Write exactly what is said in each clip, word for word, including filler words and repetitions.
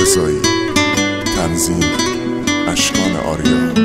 رضایی. تنظیم اشکان آریا.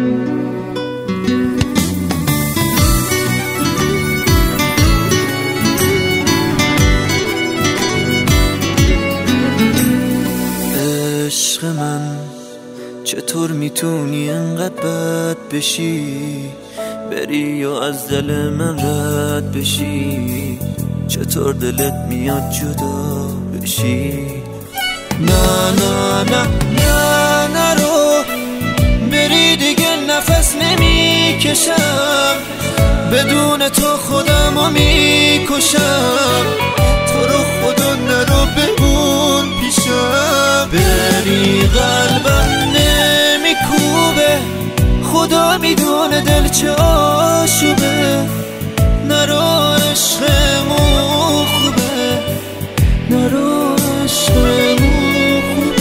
عشق من چطور میتونی انقدر بد بشی، بری یا از دل من رد بشی؟ چطور دلت میاد جدا بشی؟ نه نه نه نه نرو، بری دیگه نفس نمیکشم، بدون تو خودمو میکشم. تو رو خدا نرو بمون پیشم، بری قلبم نمیکوبه، خدا میدونه دل چه آشوبه. نرو عشقمون خوبه، نرو عشقمون خوبه.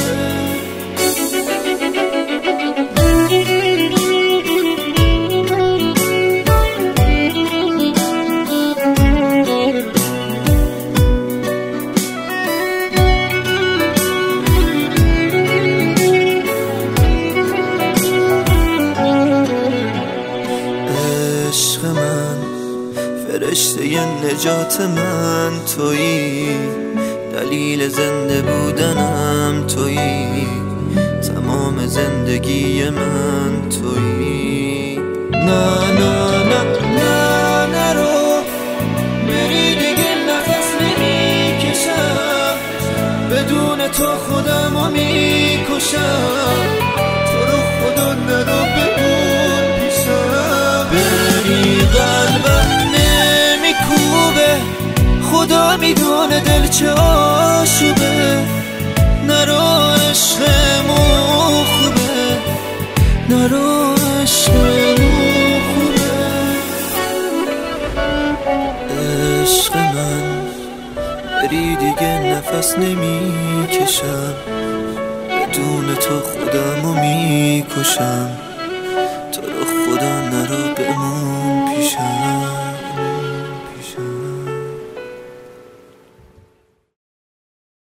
عشق من فرشته ی نجات من تویی، دلیل زنده بودنم تویی، تمام زندگی من تویی. نه نه نه نه نرو، بری دیگه نفس نمیکشم، بدون تو خودمو میکشم. تو رو خدا نرو بمون پیشم، بری قلبم نمیکوبه، خدا میدونه دل چه آشوبه. نرو عشقمون خوبه، نرو عشقمون خوبه. عشق من بری دیگه نفس نمیکشم، بدون تو خودمو میکشم. تو رو خدا نرو بمون پیشم.